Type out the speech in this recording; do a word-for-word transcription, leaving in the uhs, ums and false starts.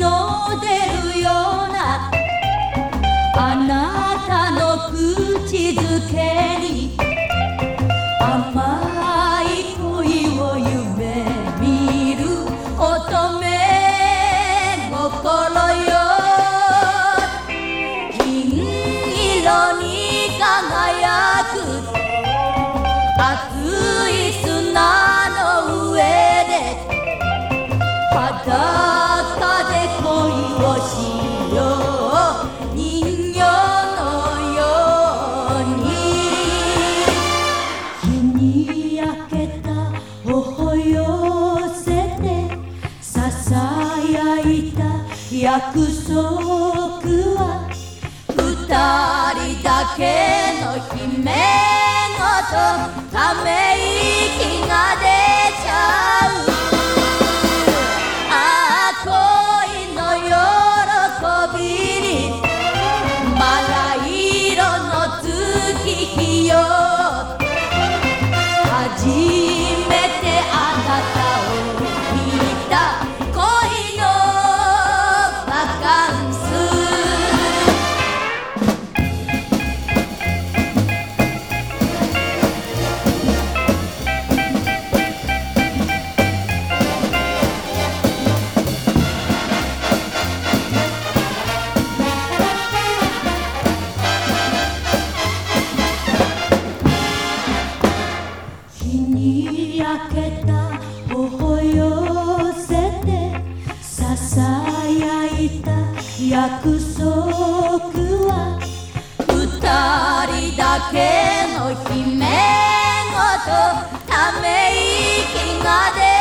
の出るようなあなたの口づけに甘い恋を夢見る乙女心よ。銀色に輝く熱い砂の上で裸で恋をしよう人形のように。日に焼けた頬寄せてささやいた約束は二人だけの姫ごとため息が出ちゃう。ああ恋の喜びにバラ色の月日よ。初めてあなたを見た恋のバカンス。日に焼けた頬寄せてささやいた約束は二人だけの姫ごとため息が出